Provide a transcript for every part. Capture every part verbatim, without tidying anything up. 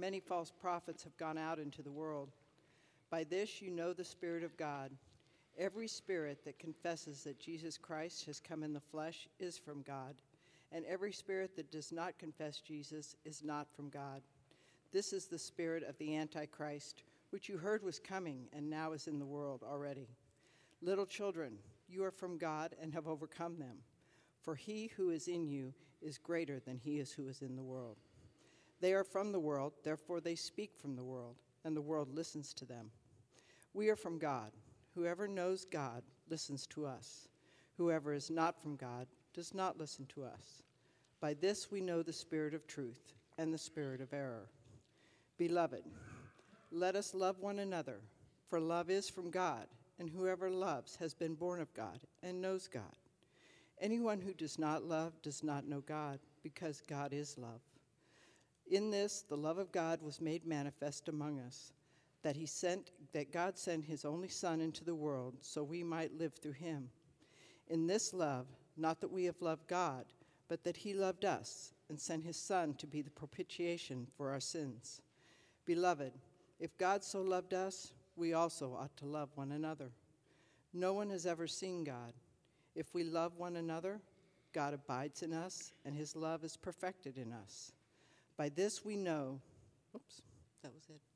many false prophets have gone out into the world. By this you know the Spirit of God. Every spirit that confesses that Jesus Christ has come in the flesh is from God, and every spirit that does not confess Jesus is not from God. This is the spirit of the Antichrist, which you heard was coming and now is in the world already. Little children, you are from God and have overcome them, for he who is in you is greater than he is who is in the world. They are from the world, therefore they speak from the world, and the world listens to them. We are from God. Whoever knows God listens to us. Whoever is not from God does not listen to us. By this we know the spirit of truth and the spirit of error. Beloved, let us love one another, for love is from God, and whoever loves has been born of God and knows God. Anyone who does not love does not know God, because God is love. In this, the love of God was made manifest among us, that he sent, that God sent his only Son into the world so we might live through him. In this love, not that we have loved God, but that he loved us and sent his Son to be the propitiation for our sins. Beloved, if God so loved us, we also ought to love one another. No one has ever seen God. If we love one another, God abides in us, and his love is perfected in us. By this we know, oops, that was it.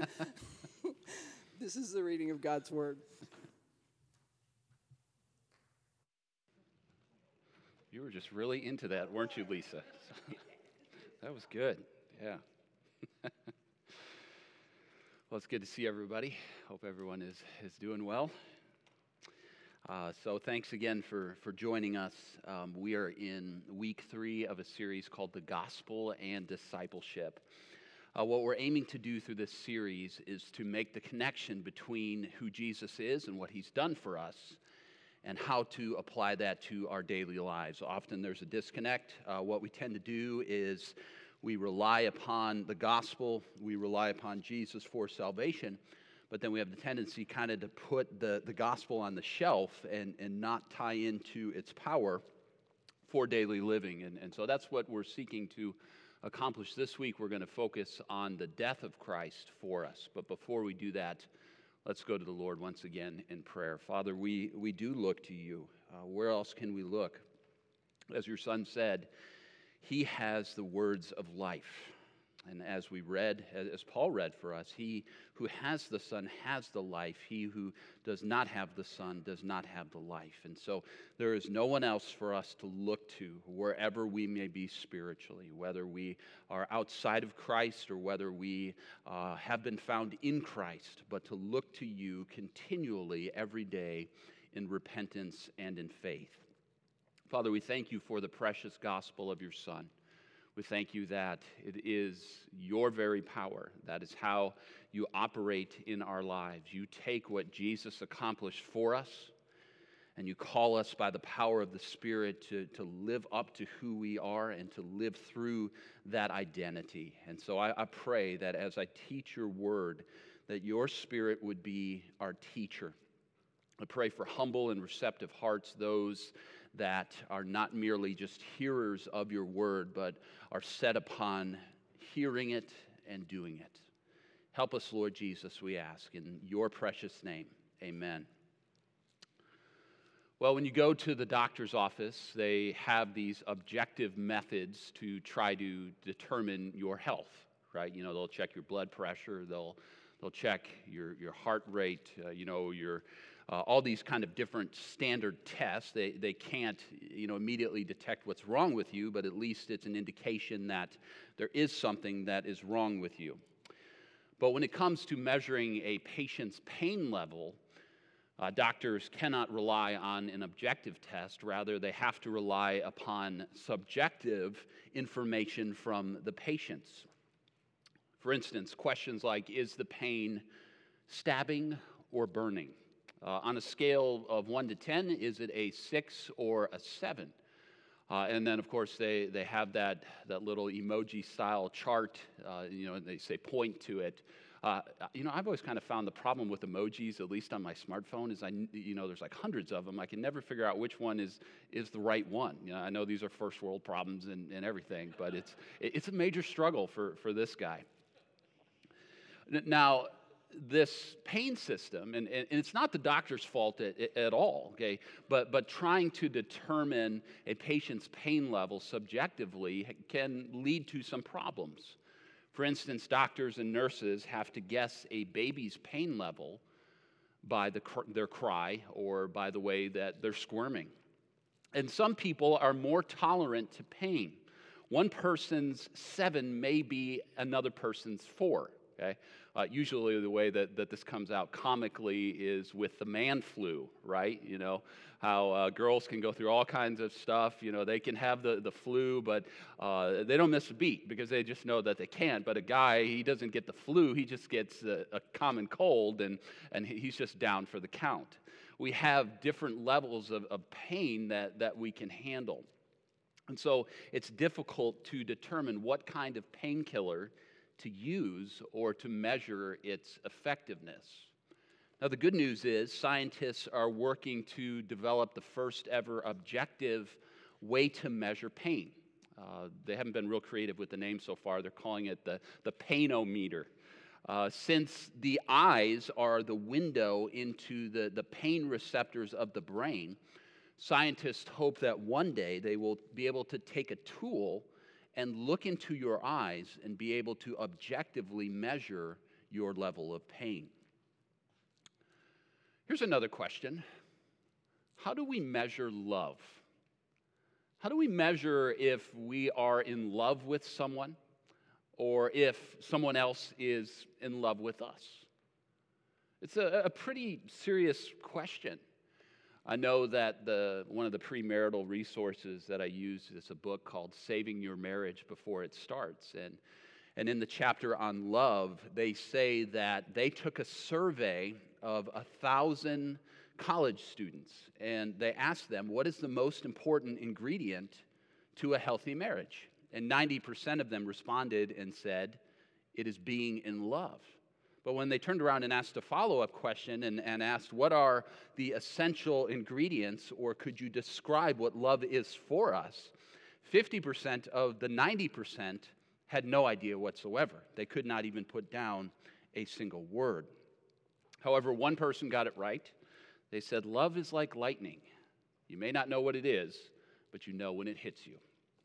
This is the reading of God's word. You were just really into that, weren't you, Lisa? That was good, yeah. Well, it's good to see everybody. Hope everyone is, is doing well. Uh, so thanks again for, for joining us. Um, we are in week three of a series called The Gospel and Discipleship. Uh, what we're aiming to do through this series is to make the connection between who Jesus is and what he's done for us and how to apply that to our daily lives. Often there's a disconnect. Uh, what we tend to do is we rely upon the gospel, we rely upon Jesus for salvation, but then we have the tendency kind of to put the, the gospel on the shelf and, and not tie into its power for daily living. And, and so that's what we're seeking to accomplish this week. We're going to focus on the death of Christ for us. But before we do that, let's go to the Lord once again in prayer. Father, we, we do look to you. Uh, where else can we look? As your son said, he has the words of life. And as we read, as Paul read for us, he who has the Son has the life. He who does not have the Son does not have the life. And so there is no one else for us to look to wherever we may be spiritually, whether we are outside of Christ or whether we uh, have been found in Christ, but to look to you continually every day in repentance and in faith. Father, we thank you for the precious gospel of your Son. We thank you that it is your very power. That is how you operate in our lives. You take what Jesus accomplished for us, and you call us by the power of the Spirit to, to live up to who we are and to live through that identity. And so I, I pray that as I teach your word, that your Spirit would be our teacher. I pray for humble and receptive hearts, those that are not merely just hearers of your word, but are set upon hearing it and doing it. Help us, Lord Jesus, we ask, in your precious name. Amen. Well, when you go to the doctor's office, they have these objective methods to try to determine your health, right? You know, they'll check your blood pressure, they'll they'll check your, your heart rate, uh, you know, your Uh, all these kind of different standard tests. They they can't, you know, immediately detect what's wrong with you, but at least it's an indication that there is something that is wrong with you. But when it comes to measuring a patient's pain level, uh, doctors cannot rely on an objective test. Rather, they have to rely upon subjective information from the patients. For instance, questions like, is the pain stabbing or burning? Uh, on a scale of one to ten, is it a six or a seven? Uh, and then, of course, they, they have that, that little emoji-style chart, uh, you know, and they say point to it. Uh, you know, I've always kind of found the problem with emojis, at least on my smartphone, is I, you know, there's like hundreds of them. I can never figure out which one is is the right one. You know, I know these are first world problems and, and everything, but it's it's a major struggle for, for this guy. N- Now, this pain system, and, and it's not the doctor's fault at, at all, okay, but, but trying to determine a patient's pain level subjectively can lead to some problems. For instance, doctors and nurses have to guess a baby's pain level by the, their cry or by the way that they're squirming. And some people are more tolerant to pain. One person's seven may be another person's four. Okay? Uh, usually the way that, that this comes out comically is with the man flu, right? You know, how uh, girls can go through all kinds of stuff. You know, they can have the, the flu, but uh, they don't miss a beat because they just know that they can't. But a guy, he doesn't get the flu. He just gets a, a common cold, and, and he's just down for the count. We have different levels of, of pain that, that we can handle. And so it's difficult to determine what kind of painkiller to use or to measure its effectiveness. Now, the good news is scientists are working to develop the first ever objective way to measure pain. Uh, they haven't been real creative with the name so far. They're calling it the, the painometer. Uh, since the eyes are the window into the, the pain receptors of the brain, scientists hope that one day they will be able to take a tool and look into your eyes and be able to objectively measure your level of pain. Here's another question. How do we measure love? How do we measure if we are in love with someone or if someone else is in love with us? It's a, a pretty serious question. I know that the one of the premarital resources that I use is a book called Saving Your Marriage Before It Starts. And, and in the chapter on love, they say that they took a survey of a thousand college students, and they asked them, what is the most important ingredient to a healthy marriage? And ninety percent of them responded and said, it is being in love. But when they turned around and asked a follow-up question and, and asked, what are the essential ingredients, or could you describe what love is for us? fifty percent of the ninety percent had no idea whatsoever. They could not even put down a single word. However, one person got it right. They said, love is like lightning. You may not know what it is, but you know when it hits you.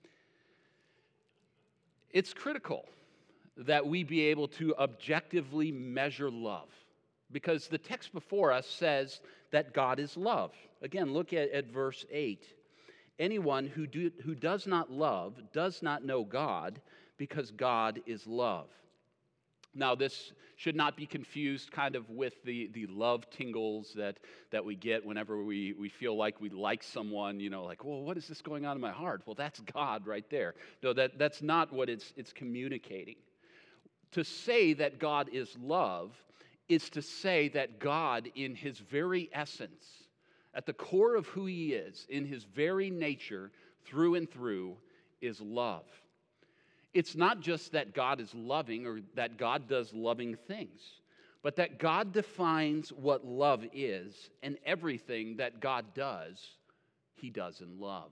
It's critical that we be able to objectively measure love, because the text before us says that God is love. Again, look at, at verse eight. Anyone who, do, who does not love does not know God, because God is love. Now, this should not be confused kind of with the, the love tingles that, that we get whenever we, we feel like we like someone, you know, like, well, what is this going on in my heart? Well, that's God right there. No, that, that's not what it's, it's communicating. To say that God is love is to say that God, in his very essence, at the core of who he is, in his very nature, through and through, is love. It's not just that God is loving or that God does loving things, but that God defines what love is, and everything that God does, he does in love.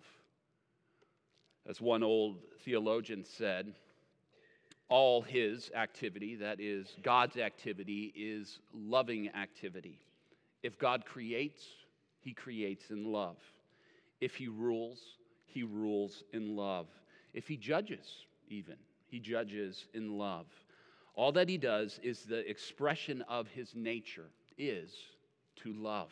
As one old theologian said, all his activity, that is, God's activity, is loving activity. If God creates, he creates in love. If he rules, he rules in love. If he judges, even, he judges in love. All that he does is the expression of his nature, is to love.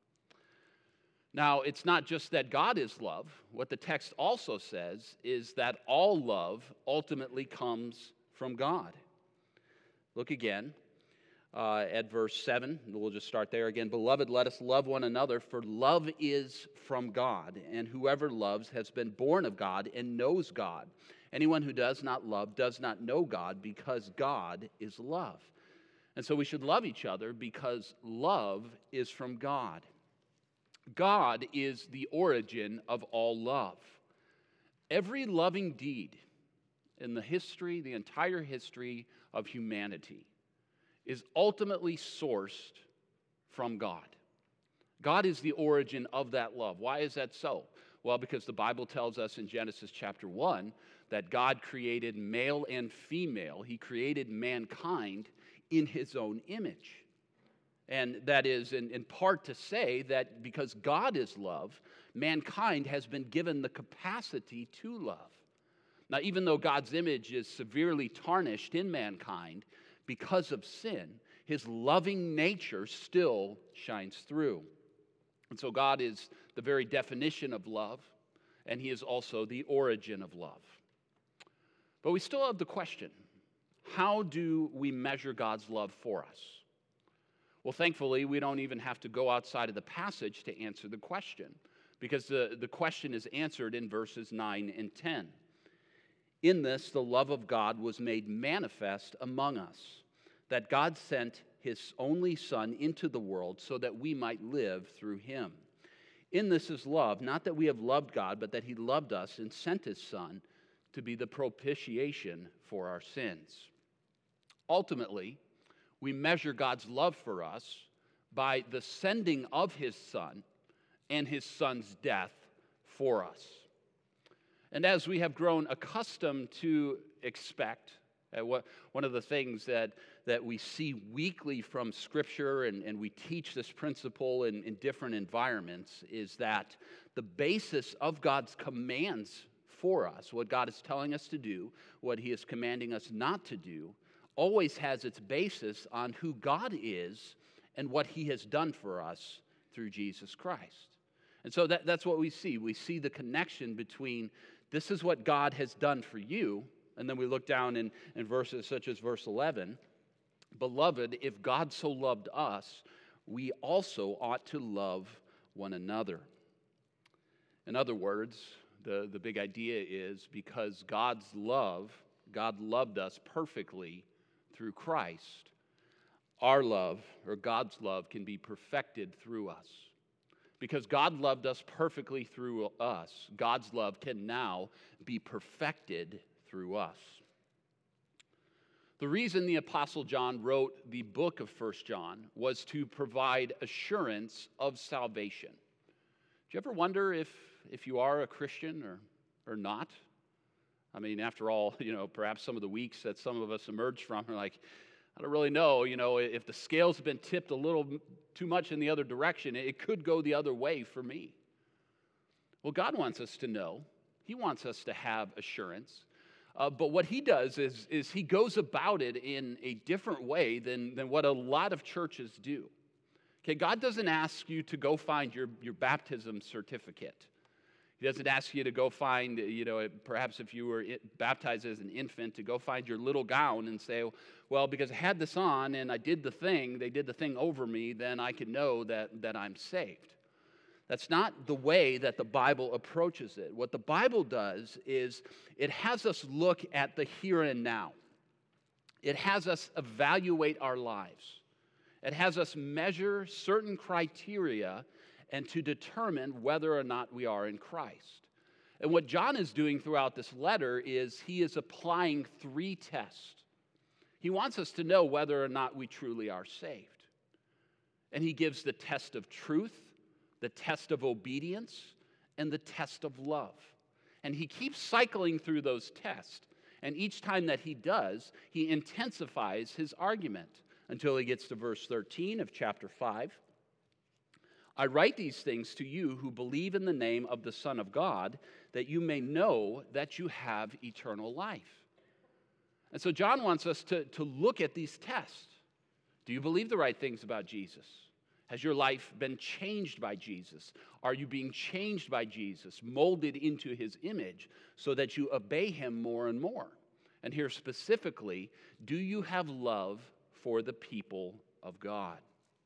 Now, it's not just that God is love. What the text also says is that all love ultimately comes from God. Look again uh, at verse seven. We'll just start there again. Beloved, let us love one another, for love is from God, and whoever loves has been born of God and knows God. Anyone who does not love does not know God, because God is love. And so we should love each other because love is from God. God is the origin of all love. Every loving deed in the history, the entire history of humanity, is ultimately sourced from God. God is the origin of that love. Why is that so? Well, because the Bible tells us in Genesis chapter one that God created male and female. He created mankind in his own image. And that is in, in part to say that because God is love, mankind has been given the capacity to love. Now, even though God's image is severely tarnished in mankind because of sin, his loving nature still shines through. And so God is the very definition of love, and he is also the origin of love. But we still have the question, how do we measure God's love for us? Well, thankfully, we don't even have to go outside of the passage to answer the question, because the, the question is answered in verses nine and ten. In this, the love of God was made manifest among us, that God sent his only Son into the world so that we might live through him. In this is love, not that we have loved God, but that he loved us and sent his Son to be the propitiation for our sins. Ultimately, we measure God's love for us by the sending of his Son and his Son's death for us. And as we have grown accustomed to expect, uh, what, one of the things that, that we see weekly from Scripture, and, and we teach this principle in, in different environments, is that the basis of God's commands for us, what God is telling us to do, what he is commanding us not to do, always has its basis on who God is and what he has done for us through Jesus Christ. And so that, that's what we see. We see the connection between this is what God has done for you, and then we look down in, in verses such as verse eleven, beloved, if God so loved us, we also ought to love one another. In other words, the, the big idea is because God's love, God loved us perfectly through Christ, our love, or God's love, can be perfected through us. Because God loved us perfectly through us, God's love can now be perfected through us. The reason the Apostle John wrote the book of First John was to provide assurance of salvation. Do you ever wonder if, if you are a Christian or, or not? I mean, after all, you know, perhaps some of the weeks that some of us emerged from are like, I don't really know, you know, if the scales have been tipped a little too much in the other direction, it could go the other way for me. Well, God wants us to know. He wants us to have assurance. Uh, but what he does is, is he goes about it in a different way than, than what a lot of churches do. Okay, God doesn't ask you to go find your, your baptism certificate. He doesn't ask you to go find, you know, perhaps if you were baptized as an infant, to go find your little gown and say, well, because I had this on and I did the thing, they did the thing over me, then I can know that, that I'm saved. That's not the way that the Bible approaches it. What the Bible does is it has us look at the here and now. It has us evaluate our lives. It has us measure certain criteria and to determine whether or not we are in Christ. And what John is doing throughout this letter is he is applying three tests. He wants us to know whether or not we truly are saved. And he gives the test of truth, the test of obedience, and the test of love. And he keeps cycling through those tests. And each time that he does, he intensifies his argument until he gets to verse thirteen of chapter five. I write these things to you who believe in the name of the Son of God, that you may know that you have eternal life. And so John wants us to, to look at these tests. Do you believe the right things about Jesus? Has your life been changed by Jesus? Are you being changed by Jesus, molded into his image so that you obey him more and more? And here specifically, do you have love for the people of God?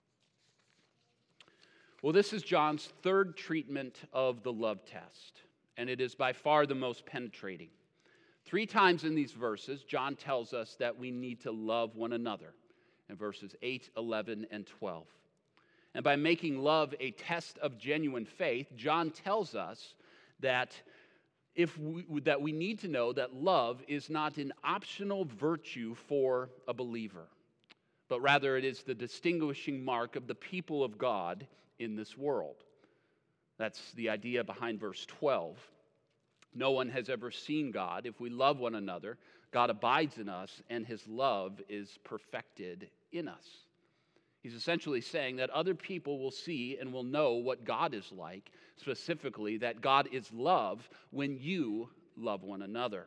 Well, this is John's third treatment of the love test, and it is by far the most penetrating. Three times in these verses, John tells us that we need to love one another in verses eight, eleven, and twelve. And by making love a test of genuine faith, John tells us that, if we, that we need to know that love is not an optional virtue for a believer, but rather it is the distinguishing mark of the people of God in this world. That's the idea behind verse twelve. No one has ever seen God. If we love one another, God abides in us, and his love is perfected in us. He's essentially saying that other people will see and will know what God is like, specifically that God is love when you love one another.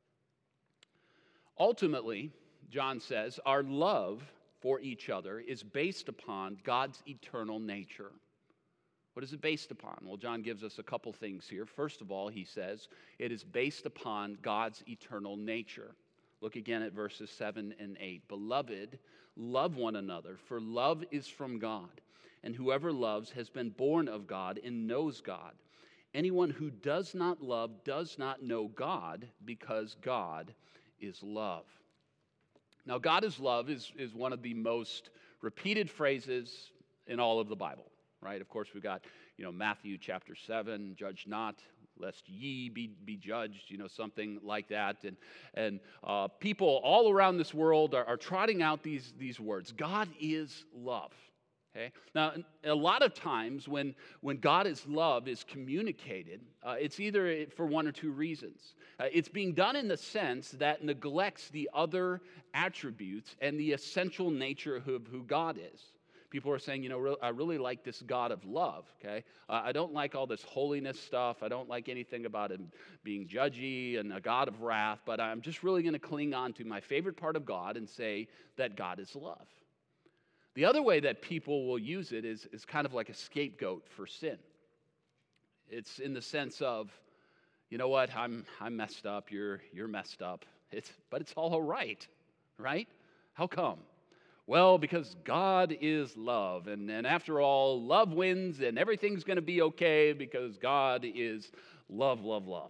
Ultimately, John says, our love for each other is based upon God's eternal nature. What is it based upon? Well, John gives us a couple things here. First of all, he says, it is based upon God's eternal nature. Look again at verses seven and eight. Beloved, love one another, for love is from God, and whoever loves has been born of God and knows God. Anyone who does not love does not know God, because God is love. Now, God is love is, is one of the most repeated phrases in all of the Bible, right? Of course, we've got, you know, Matthew chapter seven, judge not, lest ye be, be judged, you know, something like that. And, and uh, people all around this world are, are trotting out these, these words. God is love. Okay? Now, a lot of times when, when God is love is communicated, uh, it's either for one or two reasons. Uh, it's being done in the sense that neglects the other attributes and the essential nature of who God is. People are saying, you know, I really like this God of love, okay? Uh, I don't like all this holiness stuff. I don't like anything about him being judgy and a God of wrath, but I'm just really going to cling on to my favorite part of God and say that God is love. The other way that people will use it is, is kind of like a scapegoat for sin. It's in the sense of, you know what, I'm I'm messed up, you're you're messed up. It's but it's all right, right? How come? Well, because God is love, and, and after all, love wins, and everything's going to be okay because God is love, love, love.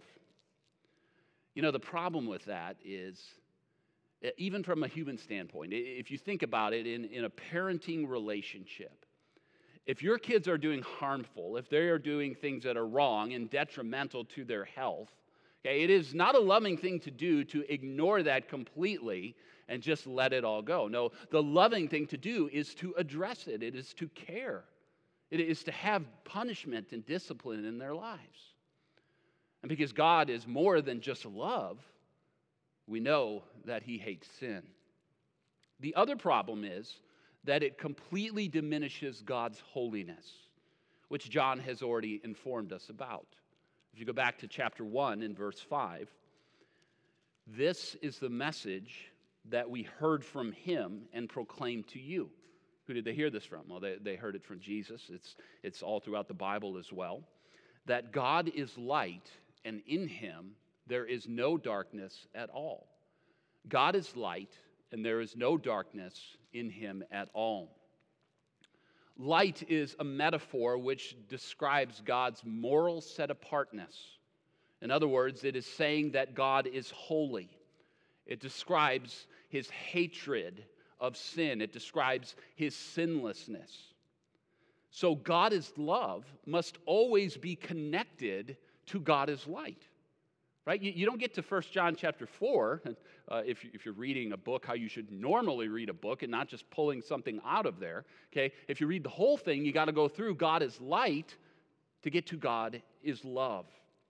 You know, the problem with that is, even from a human standpoint, if you think about it in, in a parenting relationship, if your kids are doing harmful, if they are doing things that are wrong and detrimental to their health, okay, it is not a loving thing to do to ignore that completely and just let it all go. No, the loving thing to do is to address it. It is to care. It is to have punishment and discipline in their lives. And because God is more than just love, we know that he hates sin. The other problem is that it completely diminishes God's holiness, which John has already informed us about. If you go back to chapter one in verse five, this is the message that we heard from him and proclaimed to you. Who did they hear this from? Well, they, they heard it from Jesus. It's, it's all throughout the Bible as well. That God is light, and in him there is no darkness at all. God is light, and there is no darkness in him at all. Light is a metaphor which describes God's moral set-apartness. In other words, it is saying that God is holy. It describes his hatred of sin. It describes his sinlessness. So God is love must always be connected to God is light. Right? You, you don't get to First John chapter four, uh, if, if you're reading a book, how you should normally read a book and not just pulling something out of there. Okay? If you read the whole thing, you got to go through God is light to get to God is love.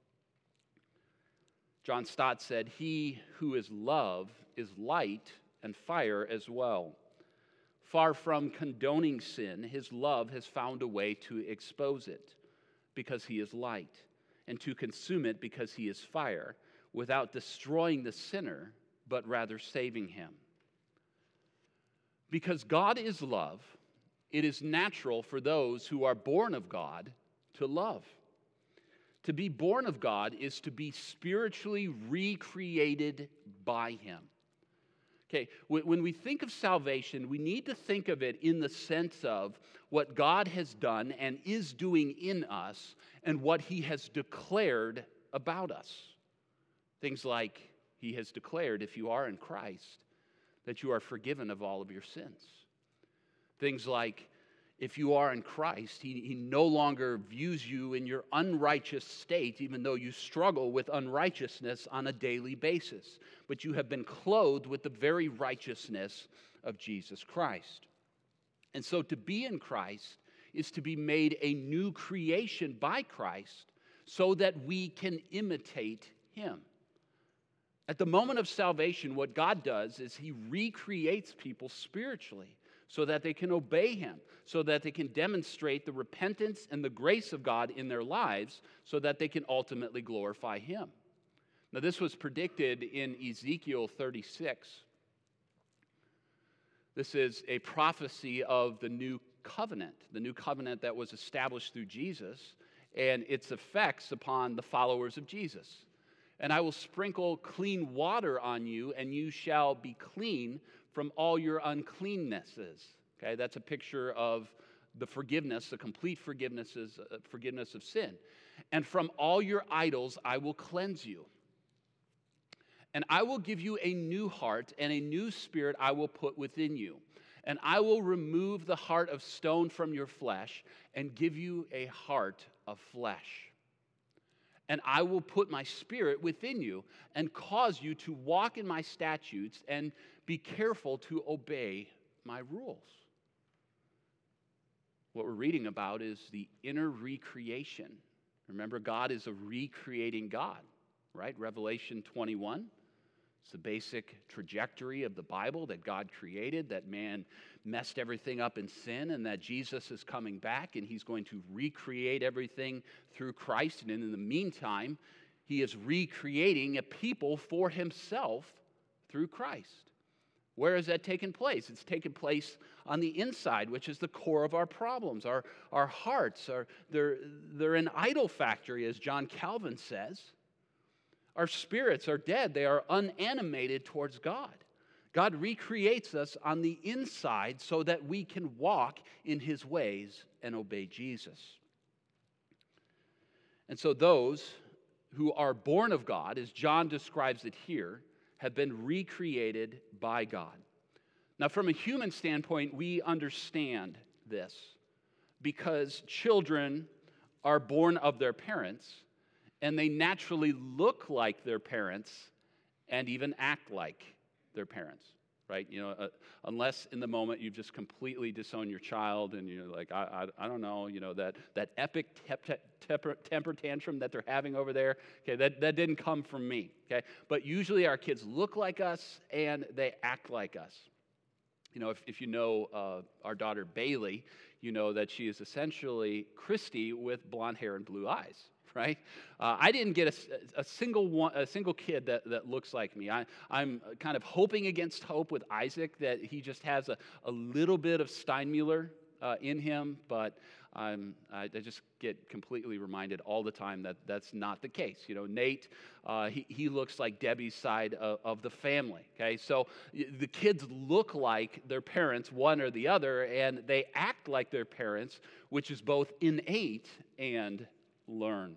John Stott said, he who is love is light and fire as well. Far from condoning sin, his love has found a way to expose it because he is light, and to consume it because he is fire, without destroying the sinner, but rather saving him. Because God is love, it is natural for those who are born of God to love. To be born of God is to be spiritually recreated by him. Okay, when we think of salvation, we need to think of it in the sense of what God has done and is doing in us and what he has declared about us. Things like he has declared, if you are in Christ, that you are forgiven of all of your sins. Things like, if you are in Christ, he, he no longer views you in your unrighteous state, even though you struggle with unrighteousness on a daily basis. But you have been clothed with the very righteousness of Jesus Christ. And so to be in Christ is to be made a new creation by Christ so that we can imitate him. At the moment of salvation, what God does is he recreates people spiritually so that they can obey him, so that they can demonstrate the repentance and the grace of God in their lives, so that they can ultimately glorify him. Now, this was predicted in Ezekiel thirty-six. This is a prophecy of the new covenant, the new covenant that was established through Jesus, and its effects upon the followers of Jesus. And I will sprinkle clean water on you, and you shall be clean from all your uncleannesses. Okay, that's a picture of the forgiveness, the complete forgiveness, uh, forgiveness of sin. And from all your idols I will cleanse you. And I will give you a new heart, and a new spirit I will put within you. And I will remove the heart of stone from your flesh, and give you a heart of flesh. And I will put my spirit within you, and cause you to walk in my statutes, and be careful to obey my rules. What we're reading about is the inner recreation. Remember, God is a recreating God, right? Revelation twenty-one. It's the basic trajectory of the Bible, that God created, that man messed everything up in sin, and that Jesus is coming back, and he's going to recreate everything through Christ. And in the meantime, he is recreating a people for himself through Christ. Where has that taken place? It's taken place on the inside, which is the core of our problems. Our, our hearts, are they're, they're an idol factory, as John Calvin says. Our spirits are dead. They are unanimated towards God. God recreates us on the inside so that we can walk in his ways and obey Jesus. And so those who are born of God, as John describes it here, have been recreated by God. Now, from a human standpoint, we understand this because children are born of their parents, and they naturally look like their parents and even act like their parents, right? You know, uh, unless in the moment you've just completely disowned your child and you're like, I, I, I don't know, you know, that, that epic tep- temper, temper tantrum that they're having over there, okay, that, that didn't come from me, okay? But usually our kids look like us and they act like us. You know, if, if you know uh, our daughter Bailey, you know that she is essentially Christy with blonde hair and blue eyes. Right? Uh, I didn't get a, a single one, a single kid that, that looks like me. I, I'm kind of hoping against hope with Isaac that he just has a, a little bit of Steinmuller uh, in him, but I'm, I, I just get completely reminded all the time that that's not the case. You know, Nate, uh, he, he looks like Debbie's side of, of the family, okay? So the kids look like their parents, one or the other, and they act like their parents, which is both innate and learned.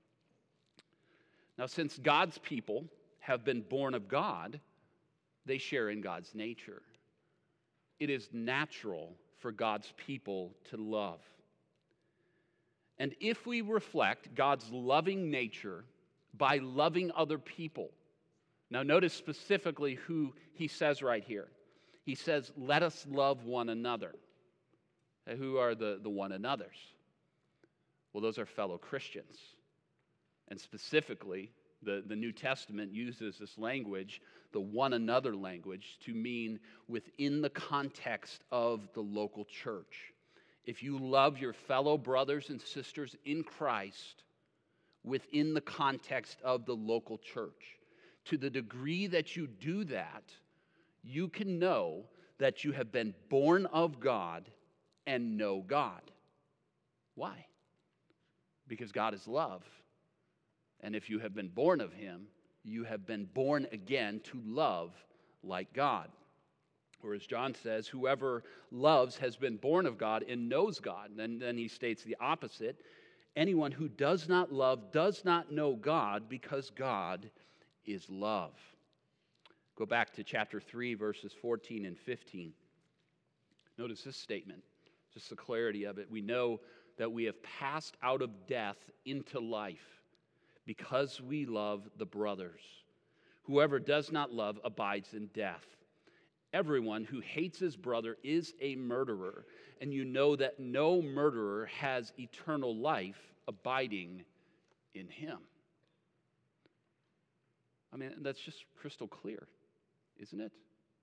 Now, since God's people have been born of God, they share in God's nature. It is natural for God's people to love. And if we reflect God's loving nature by loving other people, now notice specifically who he says right here. He says, let us love one another. Who are the, the one another's? Well, those are fellow Christians. And specifically, the, the New Testament uses this language, the one another language, to mean within the context of the local church. If you love your fellow brothers and sisters in Christ within the context of the local church, to the degree that you do that, you can know that you have been born of God and know God. Why? Because God is love. And if you have been born of him, you have been born again to love like God. Or as John says, whoever loves has been born of God and knows God. And then he states the opposite. Anyone who does not love does not know God, because God is love. Go back to chapter three, verses fourteen and fifteen. Notice this statement, just the clarity of it. We know that we have passed out of death into life because we love the brothers. Whoever does not love abides in death. Everyone who hates his brother is a murderer, and you know that no murderer has eternal life abiding in him. I mean, that's just crystal clear, isn't it?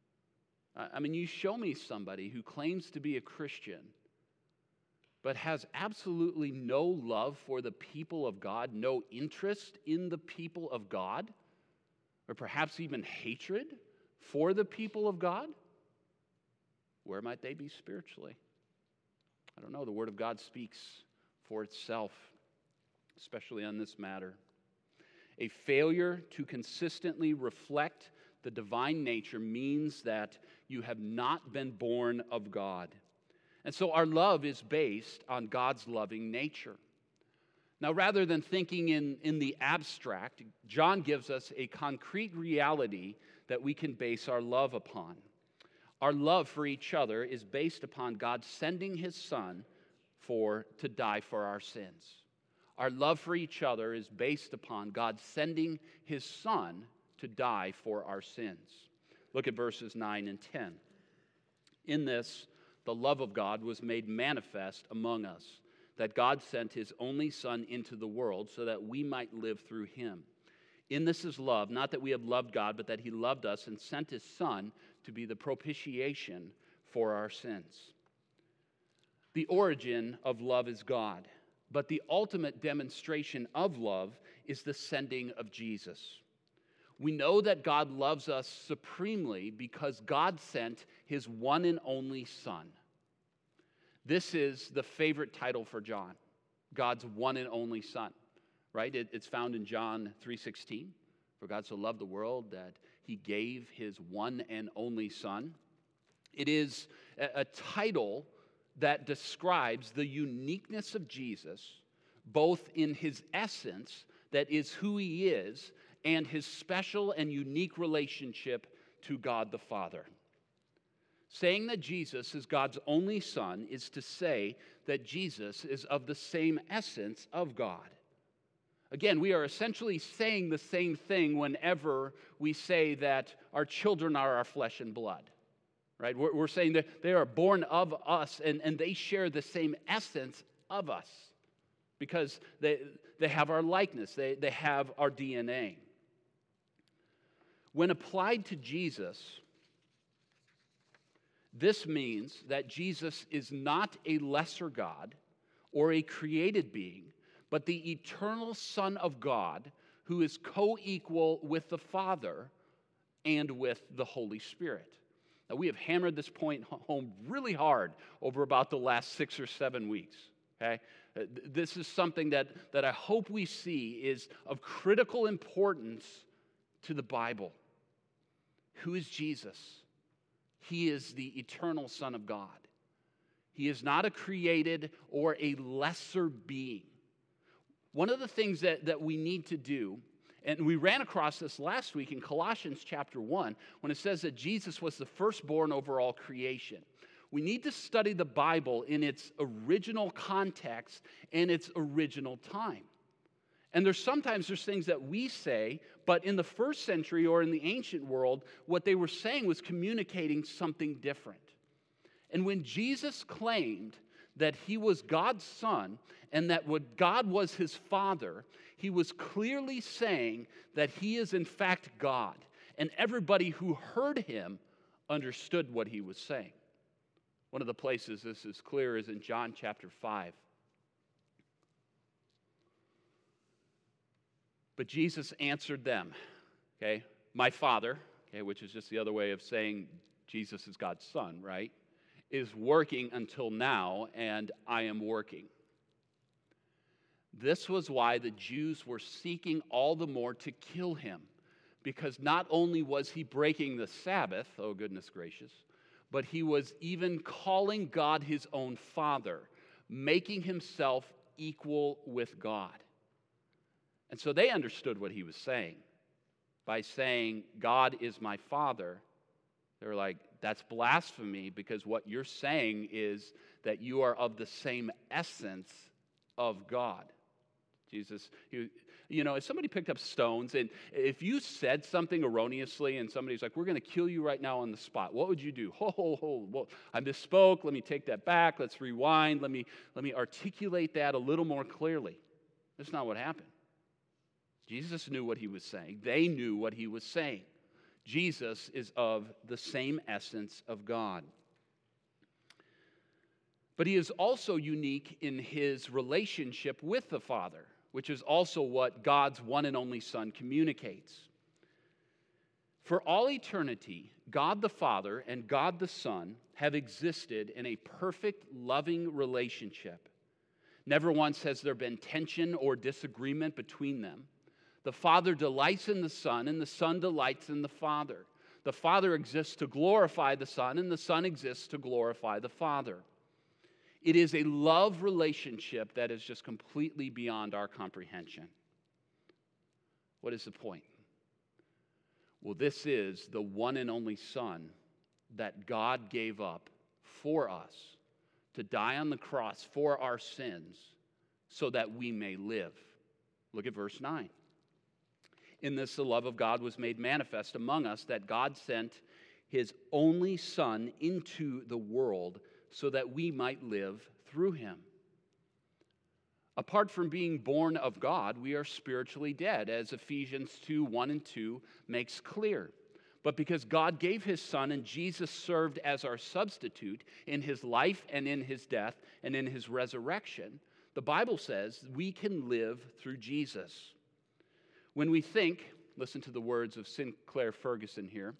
I mean, you show me somebody who claims to be a Christian, but has absolutely no love for the people of God, no interest in the people of God, or perhaps even hatred for the people of God, where might they be spiritually? I don't know. The Word of God speaks for itself, especially on this matter. A failure to consistently reflect the divine nature means that you have not been born of God. And so our love is based on God's loving nature. Now, rather than thinking in, in the abstract, John gives us a concrete reality that we can base our love upon. Our love for each other is based upon God sending His Son for, to die for our sins. Our love for each other is based upon God sending His Son to die for our sins. Look at verses nine and ten. In this, the love of God was made manifest among us, that God sent His only Son into the world so that we might live through Him. In this is love, not that we have loved God, but that He loved us and sent His Son to be the propitiation for our sins. The origin of love is God, but the ultimate demonstration of love is the sending of Jesus. We know that God loves us supremely because God sent His one and only Son. This is the favorite title for John, God's one and only Son, right? It, it's found in John three sixteen. For God so loved the world that He gave His one and only Son. It is a, a title that describes the uniqueness of Jesus, both in His essence, that is who He is, and His special and unique relationship to God the Father. Saying that Jesus is God's only Son is to say that Jesus is of the same essence of God. Again, we are essentially saying the same thing whenever we say that our children are our flesh and blood, right? We're, we're saying that they are born of us and, and they share the same essence of us because they, they have our likeness, they, they have our D N A. When applied to Jesus, this means that Jesus is not a lesser God or a created being, but the eternal Son of God who is co-equal with the Father and with the Holy Spirit. Now, we have hammered this point home really hard over about the last six or seven weeks, okay? This is something that, that I hope we see is of critical importance to the Bible. Who is Jesus? He is the eternal Son of God. He is not a created or a lesser being. One of the things that, that we need to do, and we ran across this last week in Colossians chapter one, when it says that Jesus was the firstborn over all creation. We need to study the Bible in its original context and its original time. And there's sometimes there's things that we say, but in the first century or in the ancient world, what they were saying was communicating something different. And when Jesus claimed that He was God's Son and that what God was His Father, He was clearly saying that He is in fact God. And everybody who heard Him understood what He was saying. One of the places this is clear is in John chapter five. But Jesus answered them, okay, my Father, okay, which is just the other way of saying Jesus is God's Son, right, is working until now, and I am working. This was why the Jews were seeking all the more to kill Him, because not only was He breaking the Sabbath, oh goodness gracious, but He was even calling God His own Father, making Himself equal with God. And so they understood what He was saying. By saying, God is my Father, they were like, that's blasphemy, because what you're saying is that you are of the same essence of God. Jesus, you, you know, if somebody picked up stones, and if you said something erroneously and somebody's like, we're going to kill you right now on the spot, what would you do? Ho, ho, ho, well, I misspoke. Let me take that back. Let's rewind. Let me, let me articulate that a little more clearly. That's not what happened. Jesus knew what he was saying. They knew what he was saying. Jesus is of the same essence of God. But he is also unique in his relationship with the Father, which is also what God's one and only Son communicates. For all eternity, God the Father and God the Son have existed in a perfect, loving relationship. Never once has there been tension or disagreement between them. The Father delights in the Son, and the Son delights in the Father. The Father exists to glorify the Son, and the Son exists to glorify the Father. It is a love relationship that is just completely beyond our comprehension. What is the point? Well, this is the one and only Son that God gave up for us to die on the cross for our sins so that we may live. Look at verse nine. In this, the love of God was made manifest among us, that God sent his only Son into the world so that we might live through him. Apart from being born of God, we are spiritually dead, as Ephesians two, one and two makes clear. But because God gave his Son and Jesus served as our substitute in his life and in his death and in his resurrection, the Bible says we can live through Jesus. When we think, listen to the words of Sinclair Ferguson here,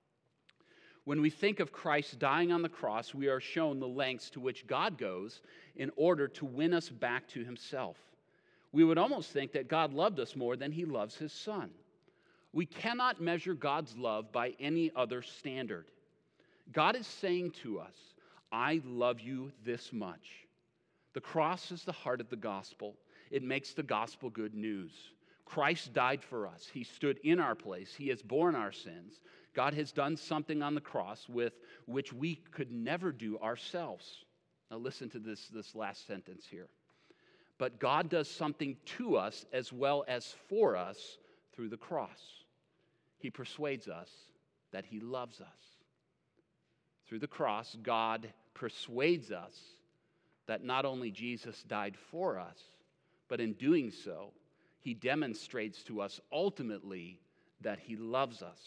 when we think of Christ dying on the cross, we are shown the lengths to which God goes in order to win us back to himself. We would almost think that God loved us more than he loves his Son. We cannot measure God's love by any other standard. God is saying to us, I love you this much. The cross is the heart of the gospel. It makes the gospel good news. Christ died for us. He stood in our place. He has borne our sins. God has done something on the cross with which we could never do ourselves. Now listen to this, this last sentence here. But God does something to us as well as for us through the cross. He persuades us that he loves us. Through the cross, God persuades us that not only Jesus died for us, but in doing so, he demonstrates to us ultimately that he loves us.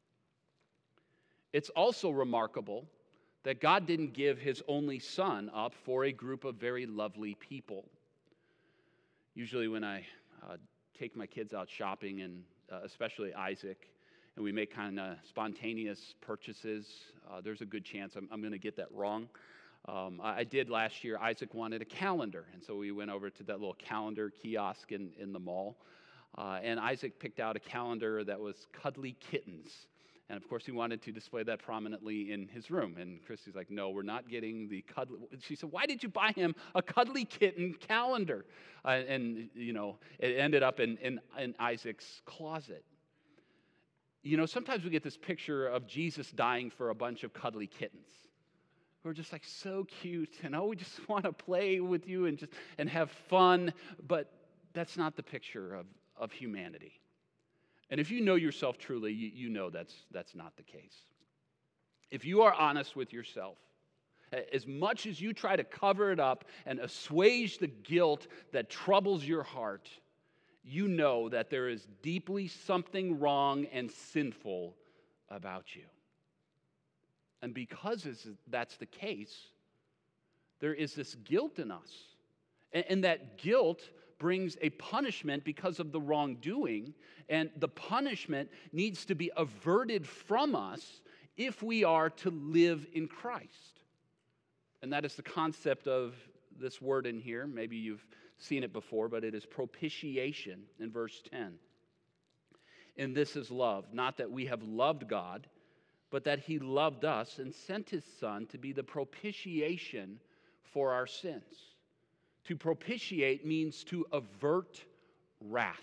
It's also remarkable that God didn't give his only Son up for a group of very lovely people. Usually when I uh, take my kids out shopping, and uh, especially Isaac, and we make kind of spontaneous purchases, uh, there's a good chance I'm, I'm going to get that wrong. Um, I, I did last year. Isaac wanted a calendar, and so we went over to that little calendar kiosk in, in the mall, uh, and Isaac picked out a calendar that was cuddly kittens. And of course, he wanted to display that prominently in his room. And Christy's like, no, we're not getting the cuddly. She said, why did you buy him a cuddly kitten calendar? Uh, and, you know, it ended up in, in, in Isaac's closet. You know, sometimes we get this picture of Jesus dying for a bunch of cuddly kittens who are just like so cute. And, oh, we just want to play with you and just and have fun. But that's not the picture of, of humanity. And if you know yourself truly, you, you know that's, that's not the case. If you are honest with yourself, as much as you try to cover it up and assuage the guilt that troubles your heart, you know that there is deeply something wrong and sinful about you. And because that's the case, there is this guilt in us. And, and that guilt brings a punishment because of the wrongdoing, and the punishment needs to be averted from us if we are to live in Christ. And that is the concept of this word in here. Maybe you've seen it before, but it is propitiation in verse ten. And this is love, not that we have loved God, but that he loved us and sent his Son to be the propitiation for our sins. To propitiate means to avert wrath.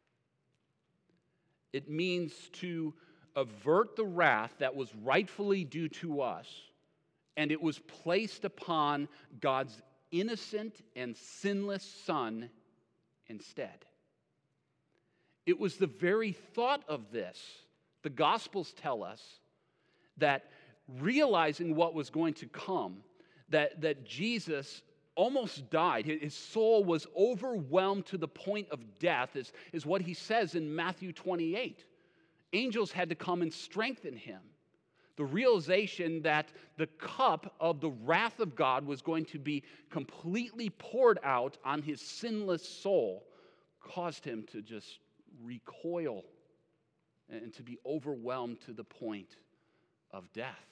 It means to avert the wrath that was rightfully due to us, and it was placed upon God's innocent and sinless Son instead. It was the very thought of this, the Gospels tell us, that realizing what was going to come, that, that Jesus almost died. His soul was overwhelmed to the point of death, is, is what he says in Matthew twenty-eight. Angels had to come and strengthen him. The realization that the cup of the wrath of God was going to be completely poured out on his sinless soul caused him to just recoil and to be overwhelmed to the point of death.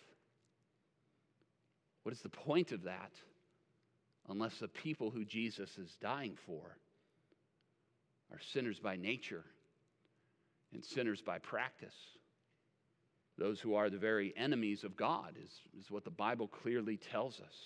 What is the point of that? Unless the people who Jesus is dying for are sinners by nature and sinners by practice. Those who are the very enemies of God is, is what the Bible clearly tells us.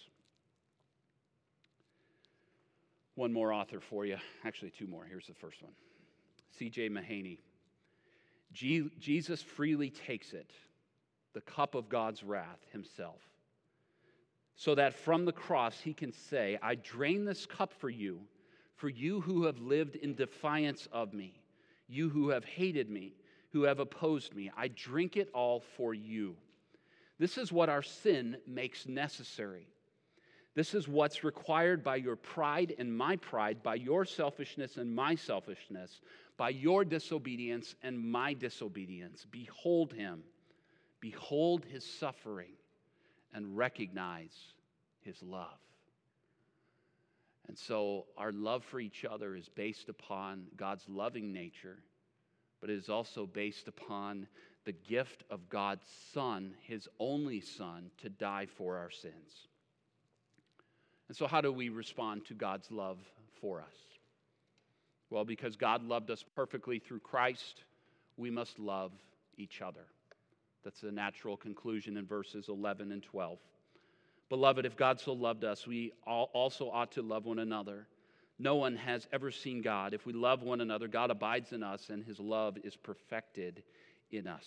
One more author for you. Actually, two more. Here's the first one. C J Mahaney. Je- Jesus freely takes it, the cup of God's wrath himself, so that from the cross he can say, I drain this cup for you, for you who have lived in defiance of me, you who have hated me, who have opposed me. I drink it all for you. This is what our sin makes necessary. This is what's required by your pride and my pride, by your selfishness and my selfishness, by your disobedience and my disobedience. Behold him. Behold his suffering and recognize his love. And so our love for each other is based upon God's loving nature, but it is also based upon the gift of God's Son, his only Son, to die for our sins. And so how do we respond to God's love for us? Well, because God loved us perfectly through Christ, we must love each other. That's the natural conclusion in verses eleven and twelve. Beloved, if God so loved us, we also ought to love one another. No one has ever seen God. If we love one another, God abides in us, and his love is perfected in us.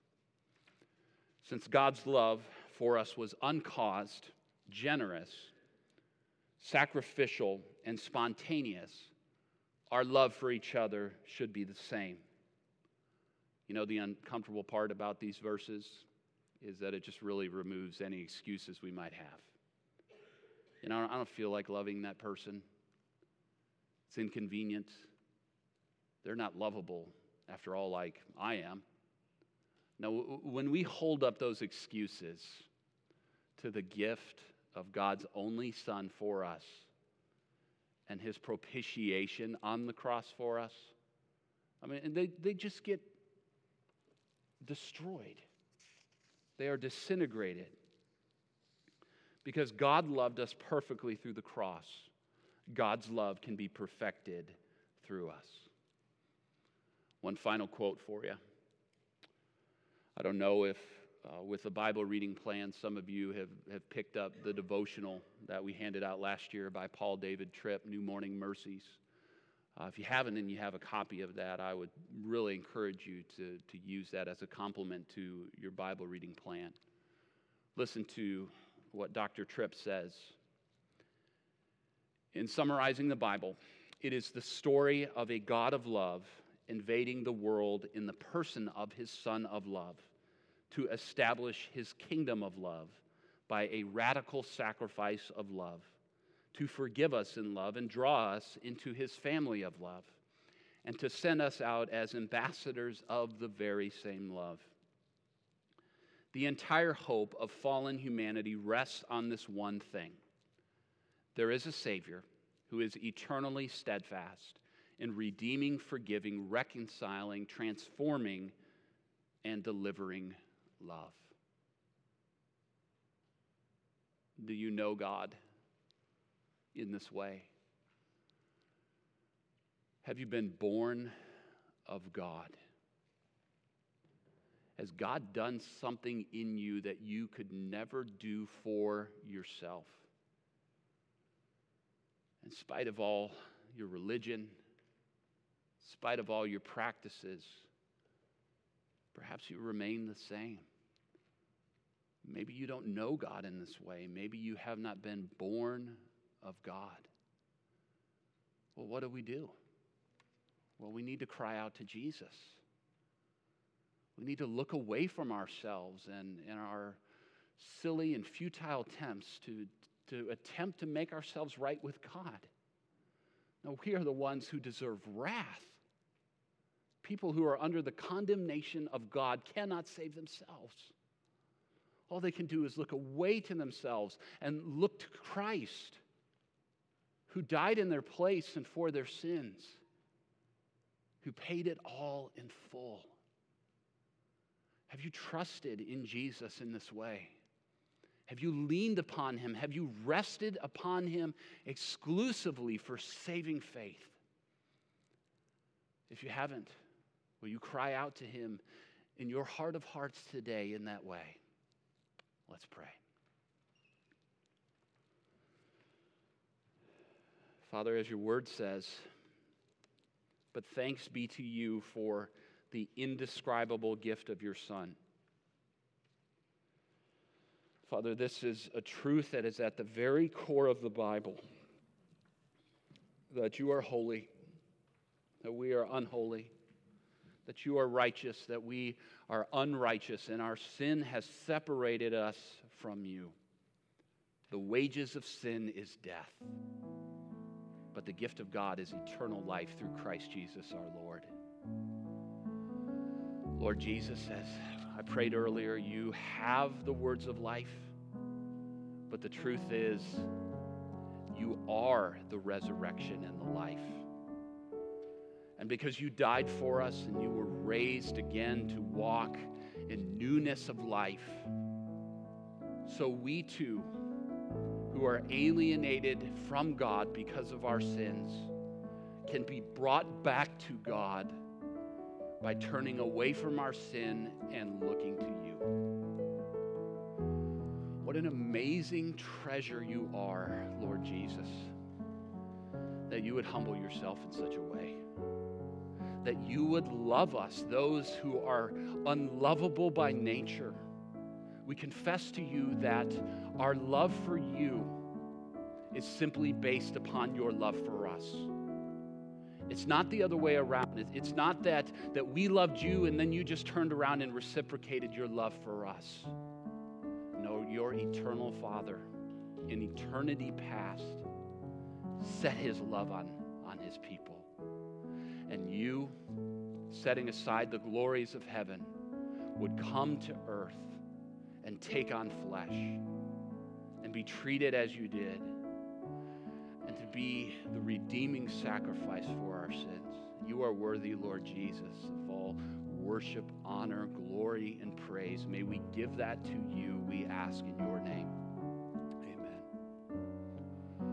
Since God's love for us was uncaused, generous, sacrificial, and spontaneous, our love for each other should be the same. You know, the uncomfortable part about these verses is that it just really removes any excuses we might have. You know, I don't feel like loving that person. It's inconvenient. They're not lovable, after all, like I am. Now, when we hold up those excuses to the gift of God's only Son for us and his propitiation on the cross for us, I mean, they, they just get destroyed. They are disintegrated. Because God loved us perfectly through the cross, God's love can be perfected through us. One final quote for you. I don't know if uh, with the Bible reading plan, some of you have, have picked up the devotional that we handed out last year by Paul David Tripp, New Morning Mercies. Uh, if you haven't and you have a copy of that, I would really encourage you to, to use that as a complement to your Bible reading plan. Listen to what Doctor Tripp says. In summarizing the Bible, it is the story of a God of love invading the world in the person of his Son of love to establish his kingdom of love by a radical sacrifice of love, to forgive us in love and draw us into his family of love, and to send us out as ambassadors of the very same love. The entire hope of fallen humanity rests on this one thing. There is a Savior who is eternally steadfast in redeeming, forgiving, reconciling, transforming, and delivering love. Do you know God in this way? Have you been born of God? Has God done something in you that you could never do for yourself? In spite of all your religion, in spite of all your practices, perhaps you remain the same. Maybe you don't know God in this way. Maybe you have not been born of God. Well, what do we do? Well, we need to cry out to Jesus. We need to look away from ourselves and, and our silly and futile attempts to, to attempt to make ourselves right with God. No, we are the ones who deserve wrath. People who are under the condemnation of God cannot save themselves. All they can do is look away to themselves and look to Christ, who died in their place and for their sins, who paid it all in full. Have you trusted in Jesus in this way? Have you leaned upon him? Have you rested upon him exclusively for saving faith? If you haven't, will you cry out to him in your heart of hearts today in that way? Let's pray. Father, as your word says, but thanks be to you for the indescribable gift of your Son. Father, this is a truth that is at the very core of the Bible, that you are holy, that we are unholy, that you are righteous, that we are unrighteous, and our sin has separated us from you. The wages of sin is death, but the gift of God is eternal life through Christ Jesus our Lord. Lord Jesus, as I prayed earlier, you have the words of life, but the truth is, you are the resurrection and the life. And because you died for us and you were raised again to walk in newness of life, so we too, who are alienated from God because of our sins, can be brought back to God by turning away from our sin and looking to you. What an amazing treasure you are, Lord Jesus, that you would humble yourself in such a way, that you would love us, those who are unlovable by nature. We confess to you that our love for you is simply based upon your love for us. It's not the other way around. It's not that, that we loved you and then you just turned around and reciprocated your love for us. No, your eternal Father in eternity past set his love on, on his people. And you, setting aside the glories of heaven, would come to earth and take on flesh and be treated as you did, and to be the redeeming sacrifice for our sins. You are worthy, Lord Jesus, of all worship, honor, glory, and praise. May we give that to you, we ask in your name.